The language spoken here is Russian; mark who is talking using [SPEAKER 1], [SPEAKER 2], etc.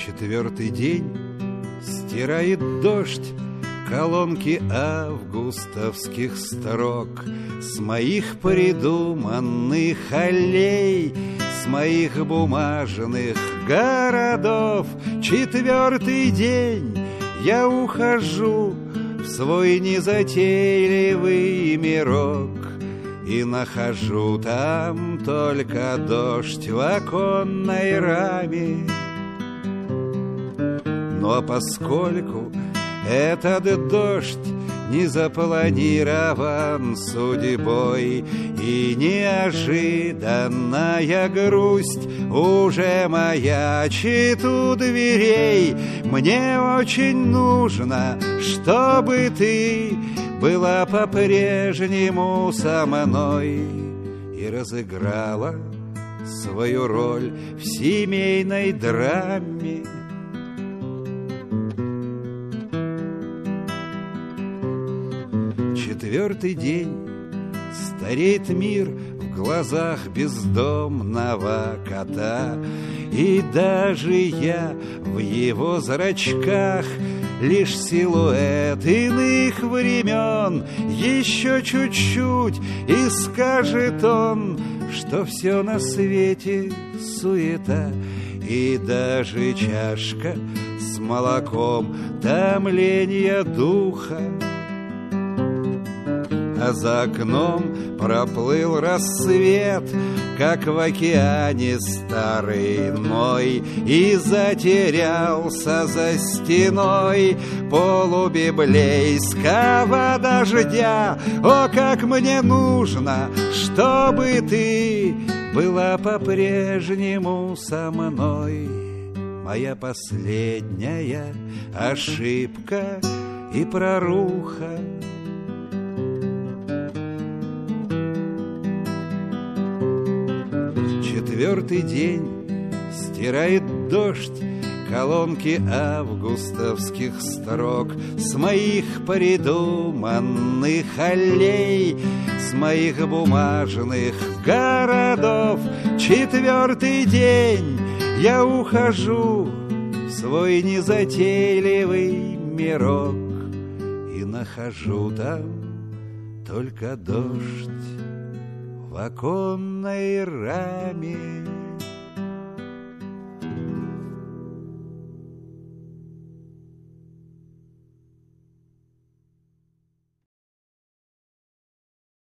[SPEAKER 1] Четвертый день стирает дождь колонки августовских строк с моих придуманных аллей, с моих бумажных городов. Четвертый день я ухожу в свой незатейливый мирок и нахожу там только дождь в оконной раме. Но поскольку этот дождь не запланирован судьбой, и неожиданная грусть уже маячит у дверей, мне очень нужно, чтобы ты была по-прежнему со мной и разыграла свою роль в семейной драме. Четвертый день стареет мир в глазах бездомного кота, и даже я в его зрачках лишь силуэт иных времен. Еще чуть-чуть, и скажет он, что все на свете суета, и даже чашка с молоком томления духа. А за окном проплыл рассвет, как в океане старый Ной, и затерялся за стеной полубиблейского дождя. О, как мне нужно, чтобы ты была по-прежнему со мной. Моя последняя ошибка и проруха. Четвертый день стирает дождь колонки августовских строк с моих придуманных аллей, с моих бумажных городов. Четвертый день я ухожу в свой незатейливый мирок и нахожу там только дождь в оконной раме.